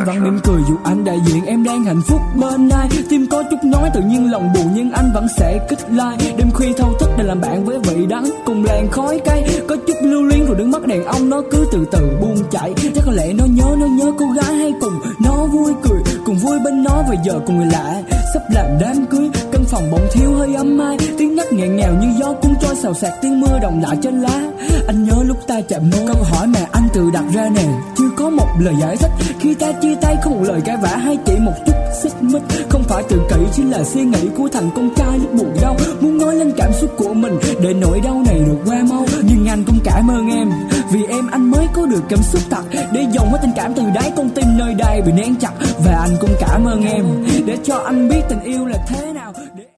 vẫn mỉm cười dù anh đại diện em đang hạnh phúc bên ai. Tim có chút nói tự nhiên lòng buồn nhưng anh vẫn sẽ kích like. Đêm khuya thâu thức để làm bạn với vị đắng cùng làn khói cay. Có chút lưu luyến rồi đứng mắt đàn ông nó cứ từ từ buông chảy. Chắc có lẽ nó nhớ cô gái hay cùng nó vui cười, cùng vui bên nó và giờ cùng người lạ sắp làm đám cưới. Căn phòng bỗng thiếu hơi ấm ai, tiếng nhắc nghẹn ngào như gió cuốn trôi xào xạc tiếng mưa đồng lại trên lá. Anh nhớ lúc ta chạm môi, câu hỏi mà anh tự đặt ra nè, chưa có một lời giải thích. Khi ta chia tay không một lời cãi vã hay chỉ một chút xích mích. Không phải tự kỷ chỉ là suy nghĩ của thằng con trai lúc buồn đau, muốn nói lên cảm xúc của mình để nỗi đau này được qua mau. Nhưng anh cũng cảm ơn em, vì em anh mới có được cảm xúc thật, để dồn hết tình cảm từ đáy con tim nơi đây bị nén chặt. Và anh cũng cảm ơn em để cho anh biết tình yêu là thế nào.